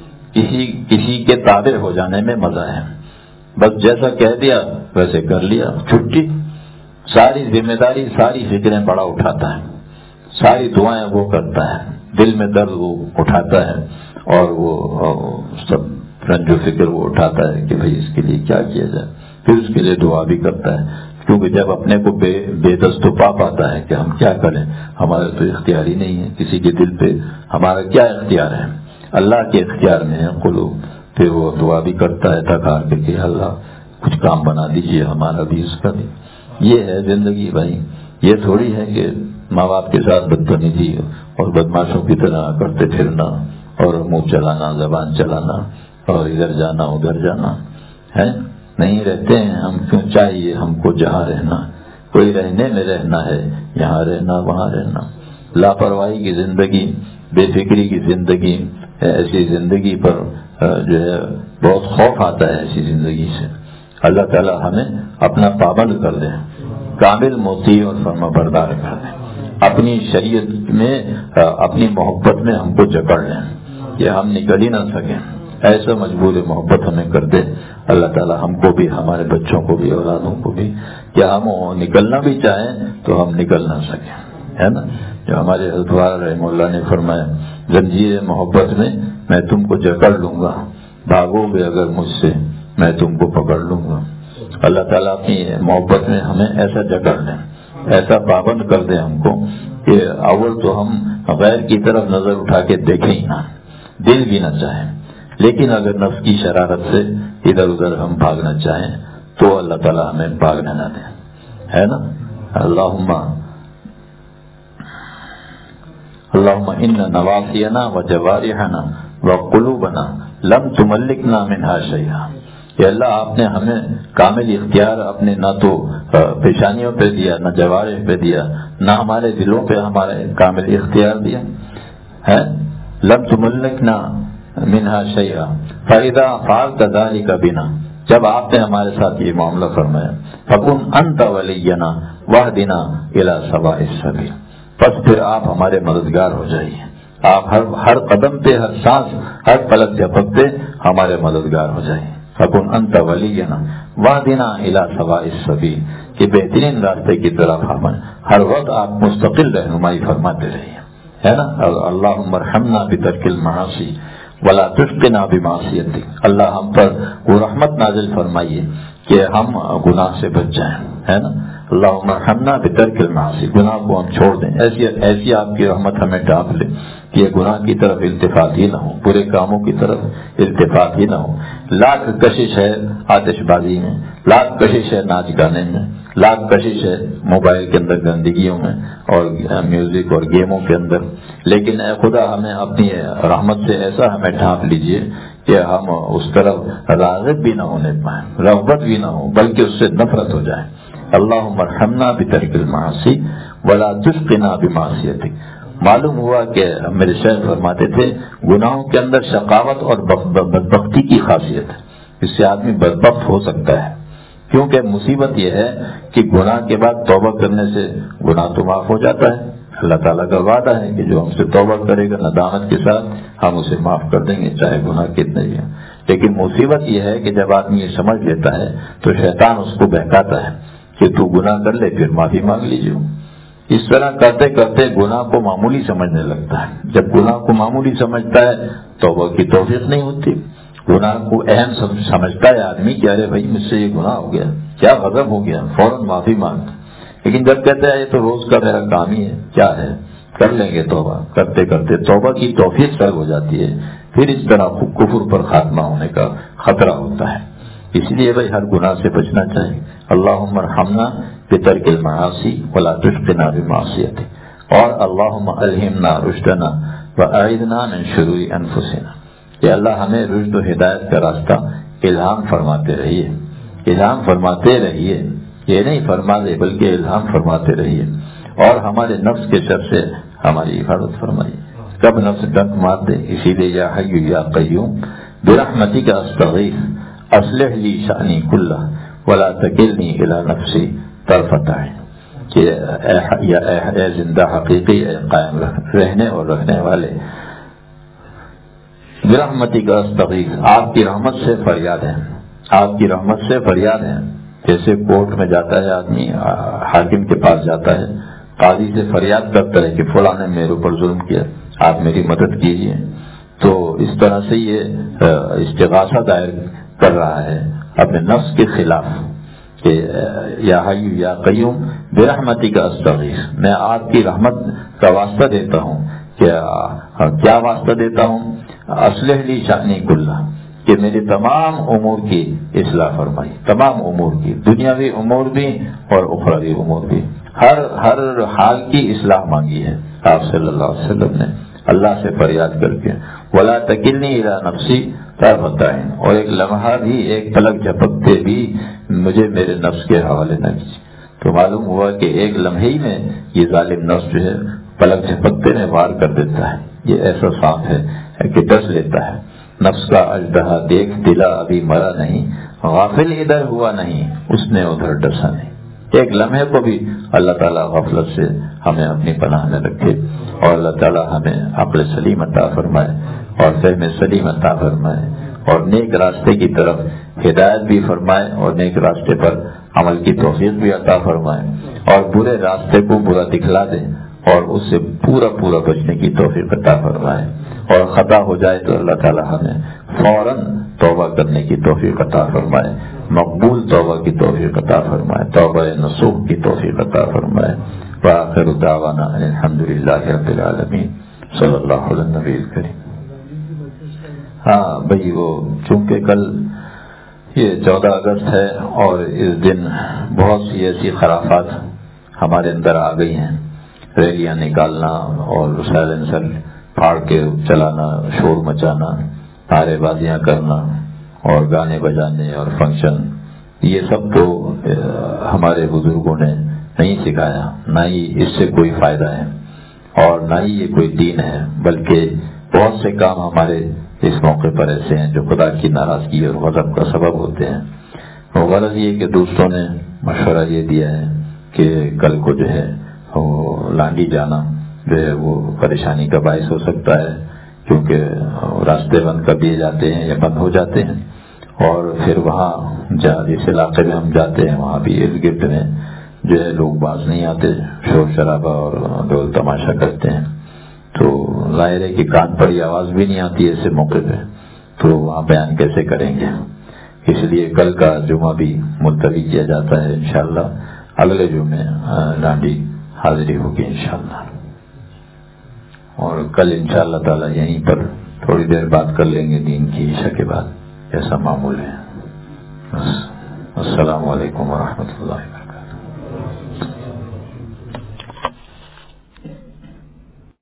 کسی کے تابع ہو جانے میں مزہ ہے. بس جیسا کہہ دیا ویسے کر لیا, چھٹی. ساری ذمہ داری, ساری فکریں بڑا اٹھاتا ہے, ساری دعائیں وہ کرتا ہے, دل میں درد وہ اٹھاتا ہے, اور وہ سب رنج و فکر وہ اٹھاتا ہے کہ بھئی اس کے لیے کیا کیا جائے. پھر اس کے لیے دعا بھی کرتا ہے, کیونکہ جب اپنے کو بے دست و پا پاتا ہے کہ ہم کیا کریں, ہمارا تو اختیار ہی نہیں ہے, کسی کے دل پہ ہمارا کیا اختیار ہے, اللہ کے اختیار میں ہے قلوب. پھر وہ دعا بھی کرتا ہے تھک ہار کے کہ اللہ کچھ کام بنا دیجئے ہمارا بھی اس کا بھی. یہ ہے زندگی بھائی. یہ تھوڑی ہے کہ ماں باپ کے ساتھ بدتمیزی اور بدماشوں کی طرح کرتے پھرنا اور منہ چلانا, زبان چلانا اور ادھر جانا ادھر جانا ہے. نہیں رہتے ہیں ہم, کیوں چاہیے ہم کو جہاں رہنا, کوئی رہنے میں رہنا ہے, یہاں رہنا وہاں رہنا. لاپرواہی کی زندگی, بے فکری کی زندگی, ایسی زندگی پر جو ہے بہت خوف آتا ہے ایسی زندگی سے. اللہ تعالی ہمیں اپنا پابند کر دیں, کامل موتی اور فرما بردار کر دیں, اپنی شریعت میں اپنی محبت میں ہم کو جکڑ لیں کہ ہم نکل ہی نہ سکیں. ایسا مجبور محبت ہمیں کر دے اللہ تعالی, ہم کو بھی, ہمارے بچوں کو بھی, اولادوں کو بھی, کہ ہم نکلنا بھی چاہیں تو ہم نکل نہ سکیں, ہے نا. جو ہمارے حضرت رحمہ اللہ نے فرمایا, زنجیر محبت میں تم کو جکڑ لوں گا, بھاگو گے اگر مجھ سے میں تم کو پکڑ لوں گا. اللہ تعالیٰ اپنی محبت میں ہمیں ایسا جکڑ دیں, ایسا پابند کر دیں ہم کو کہ اول تو ہم غیر کی طرف نظر اٹھا کے دیکھیں ہی نہ, دل بھی نہ چاہیں. لیکن اگر نفس کی شرارت سے ادھر ادھر ہم بھاگنا چاہیں تو اللہ تعالیٰ ہمیں بھاگنے نہ دیں, ہے نا. اللہم ان نواصینا و جوارحنا و قلوبنا لم تملکنا منہا شیئا. کہ اللہ آپ نے ہمیں کامل اختیار اپنے نہ تو پیشانیوں پہ دیا, نہ جوارح پہ دیا, نہ ہمارے دلوں پہ ہمارے کامل اختیار دیا ہے. لم تملکنا منہا شیئا فاذا فعلت ذلک بنا, جب آپ نے ہمارے ساتھ یہ معاملہ فرمایا, فکن انت ولینا واہدنا الی سواء السبیل, بس پھر آپ ہمارے مددگار ہو جائیے. آپ ہر قدم پہ, ہر سانس, ہر پلک جھپکتے ہمارے مددگار ہو جائیے. فکن انت ولینا واہدنا الی سواء السبیل, کہ بہترین راستے کی طرف ہمیں ہر وقت آپ مستقل رہنمائی فرماتے رہیے, ہے نا. اللہم ارحمنا بترک المعاصی ولا تشقنا بمعصیتک, اللہ ہم پر وہ رحمت نازل فرمائیے کہ ہم گناہ سے بچ جائیں, ہے نا. اللہم ارحمنا بترک المعاصی, گناہ کو ہم چھوڑ دیں, ایسی آپ کی رحمت ہمیں ڈھانپ لے کہ یہ گناہ کی طرف التفات ہی نہ ہو, برے کاموں کی طرف التفات ہی نہ ہو. لاکھ کشش ہے آتش بازی میں, لاکھ کشش ہے ناچ گانے میں, لاکھ کشش ہے موبائل کے اندر گندگیوں میں اور میوزک اور گیموں کے اندر, لیکن اے خدا ہمیں اپنی رحمت سے ایسا ہمیں ڈھانپ لیجئے کہ ہم اس طرف راغب بھی نہ ہونے پائیں, رغبت بھی نہ ہو, بلکہ اس سے نفرت ہو جائے. اللہم ارحمنا بترک المعاصی ولا تشقنا بمعصیتک. معلوم ہوا کہ میرے شیخ فرماتے تھے گناہوں کے اندر شقاوت اور بدبختی کی خاصیت ہے, اس سے آدمی بدبخت ہو سکتا ہے, کیونکہ مصیبت یہ ہے کہ گناہ کے بعد توبہ کرنے سے گناہ تو معاف ہو جاتا ہے. اللہ تعالیٰ کا وعدہ ہے کہ جو ہم سے توبہ کرے گا ندامت کے ساتھ ہم اسے معاف کر دیں گے, چاہے گناہ کتنے بھی ہیں. لیکن مصیبت یہ ہے کہ جب آدمی یہ سمجھ لیتا ہے تو شیطان اس کو بہکاتا ہے کہ تو گناہ کر لے پھر معافی مانگ لیجیے. اس طرح کرتے کرتے گناہ کو معمولی سمجھنے لگتا ہے. جب گناہ کو معمولی سمجھتا ہے توبہ کی توفیق نہیں ہوتی. گناہ کو اہم سمجھتا ہے آدمی کہ ارے بھائی مجھ سے یہ گناہ ہو گیا، کیا غضب ہو گیا، فوراً معافی مانگ. لیکن جب کہتے ہیں یہ تو روز کا میرا کام ہی ہے، کیا ہے، کر لیں گے توبہ. کرتے کرتے توبہ کی توفیق طلب ہو جاتی ہے، پھر اس طرح کفر پر خاتمہ ہونے کا خطرہ ہوتا ہے. اس لیے بھائی ہر گناہ سے بچنا چاہیے. اللہم ارحمنا بترک المعاصی ولا تشقنا بمعصیتک، اور اللہم الہمنا رشدنا واعذنا من شرور انفسنا. کہ اللہ ہمیں رشد و ہدایت کا راستہ الہام فرماتے رہیے، الہام فرماتے رہیے. یہ نہیں فرما دے بلکہ الہام فرماتے رہیے، اور ہمارے نفس کے شر سے ہماری حفاظت فرمائیے. کب نفس ڈنک مار دے. اسی لیے یا حی یا قیوم برحمتک استغیث اصلح لی شأنی کلہ ولا تکلنی الی نفسی طرفۃ عین. کہ اے زندہ حقیقی، اے قائم رہنے اور رکھنے والے، برحمتک استغیث، آپ کی رحمت سے فریاد ہے، آپ کی رحمت سے فریاد ہے. جیسے کورٹ میں جاتا ہے آدمی، حاکم کے پاس جاتا ہے، قاضی سے فریاد کرتا ہے کہ فلاں نے میرے اوپر ظلم کیا، آپ میری مدد کیجیے. تو اس طرح سے یہ استغاثہ دائر کر رہا ہے اپنے نفس کے خلاف کہ یا حی یا قیوم برحمتک استغیث، میں آپ کی رحمت کا واسطہ دیتا ہوں. کیا واسطہ دیتا ہوں؟ اصلح لی شأنی کلہ، کہ میرے تمام امور کی اصلاح فرمائی، تمام امور کی، دنیاوی امور بھی اور اخروی امور بھی، ہر حال کی اصلاح مانگی ہے آپ صلی اللہ علیہ وسلم نے اللہ سے فریاد کر کے. ولا تکلنی الی نفسی طرفۃ عین، اور ایک لمحہ بھی، ایک پلک جھپکتے بھی مجھے میرے نفس کے حوالے نہ کیجیے. تو معلوم ہوا کہ ایک لمحے ہی میں یہ ظالم نفس جو ہے پلک جھپکتے میں وار کر دیتا ہے. یہ ایسا صاف ہے کہ ڈس لیتا ہے. نفس کا اژدہا دیکھ دلا ابھی مرا نہیں، غافل ادھر ہوا نہیں اس نے ادھر ڈسا نہیں. ایک لمحے کو بھی اللہ تعالیٰ غفلت سے ہمیں اپنی پناہ میں رکھے، اور اللہ تعالیٰ ہمیں عقل سلیم عطا فرمائے اور فہم سلیم عطا فرمائے، اور نیک راستے کی طرف ہدایت بھی فرمائے، اور نیک راستے پر عمل کی توفیق بھی عطا فرمائے، اور برے راستے کو برا دکھلا دے اور اس سے پورا بچنے کی توفیق عطا فرمائے. اور خطا ہو جائے تو اللہ تعالیٰ ہمیں فوراً توبہ کرنے کی توفیق عطا فرمائے، مقبول توبہ کی توفیق عطا فرمائے، توبہ نصوح کی توفیق عطا فرمائے. وآخر دعوانا الحمدللہ رب العالمین صلی اللہ علیہ نبی الکریم. ہاں بھئی، وہ چونکہ کل یہ 14 اگست ہے اور اس دن بہت سی ایسی خرافات ہمارے اندر آ گئی ہیں. ریلیاں نکالنا اور سائلنسر پھاڑ کے چلانا، شور مچانا، نعرے بازیاں کرنا اور گانے بجانے اور فنکشن، یہ سب تو ہمارے بزرگوں نے نہیں سکھایا، نہ ہی اس سے کوئی فائدہ ہے اور نہ ہی یہ کوئی دین ہے. بلکہ بہت سے کام ہمارے اس موقع پر ایسے ہیں جو خدا کی ناراضگی اور غضب کا سبب ہوتے ہیں. وہ غرض یہ کہ دوستوں نے مشورہ یہ دیا ہے کہ کل کو جو ہے وہ لانڈی جانا جو ہے وہ پریشانی کا باعث ہو سکتا ہے، کیونکہ راستے بند کر دیے جاتے ہیں یا بند ہو جاتے ہیں، اور پھر وہاں جس علاقے میں ہم جاتے ہیں وہاں بھی ارد گرد میں جو ہے لوگ باز نہیں آتے، شور شرابہ اور ڈول تماشا کرتے ہیں. تو ظاہر ہے کہ کان پر آواز بھی نہیں آتی ایسے موقع پہ، تو وہاں بیان کیسے کریں گے؟ اس لیے کل کا جمعہ بھی ملتوی کیا جاتا ہے. انشاءاللہ اگلے جمعے ڈانڈی حاضری ہوگی انشاءاللہ. اور کل انشاءاللہ تعالی یہیں پر تھوڑی دیر بات کر لیں گے دین کی عشاء کے بعد، ایسا معمول ہے. السلام علیکم ورحمۃ اللہ.